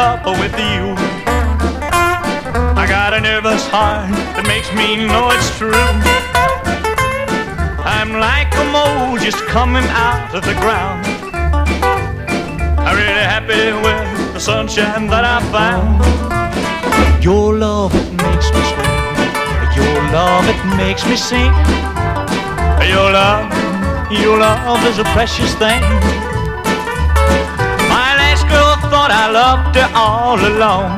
up with you. I got a nervous heart that makes me know it's true. I'm like a mole just coming out of the ground. I'm really happy with the sunshine that I found. Your love, it makes me swing. Your love, it makes me sing. Your love is a precious thing. My last girl thought I loved her all along.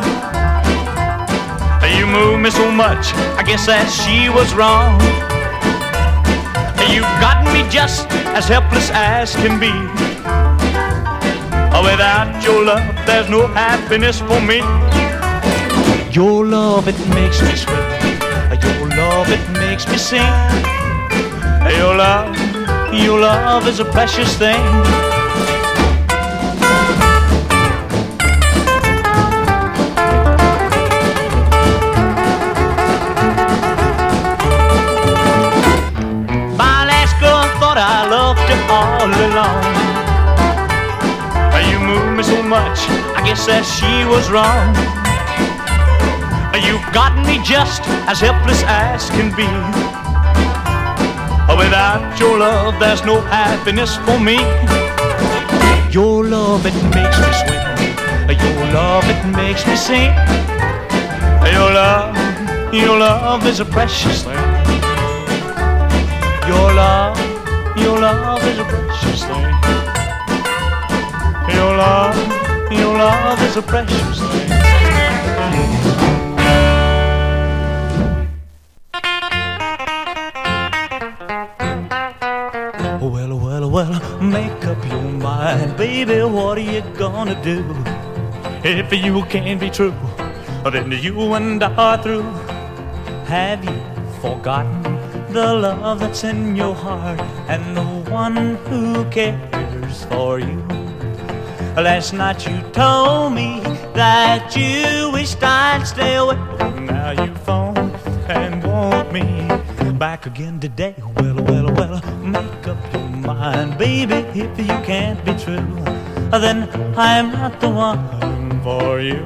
You move me so much, I guess that she was wrong. You've got me just as helpless as can be. Without your love, there's no happiness for me. Your love, it makes me swing. Your love, it makes me sing. Your love is a precious thing. My last girl thought I loved her all along. You move me so much, I guess that she was wrong. You've got me just as helpless as can be. Without your love, there's no happiness for me. Your love, it makes me swing. Your love, it makes me sing. Your love is a precious thing. Your love is a precious thing. Your love is a precious thing. Well, make up your mind, baby, what are you gonna do? If you can't be true, then you and I are through. Have you forgotten the love that's in your heart and the one who cares for you? Last night you told me that you wished I'd stay away. Now you phone and want me back again today. Well, make up your mind, baby, if you can't be true, then I'm not the one for you.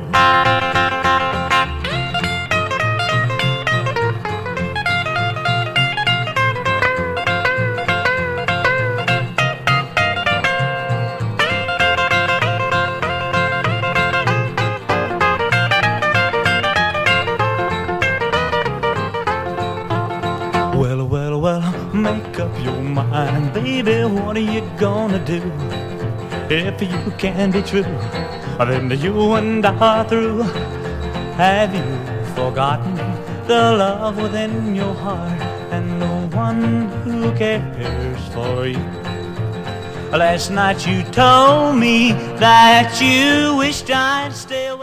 Well, make up your mind, baby, what are you gonna do? If you can't be true, then you and I are through. Have you forgotten the love within your heart and the one who cares for you? Last night you told me that you wished I'd stay away.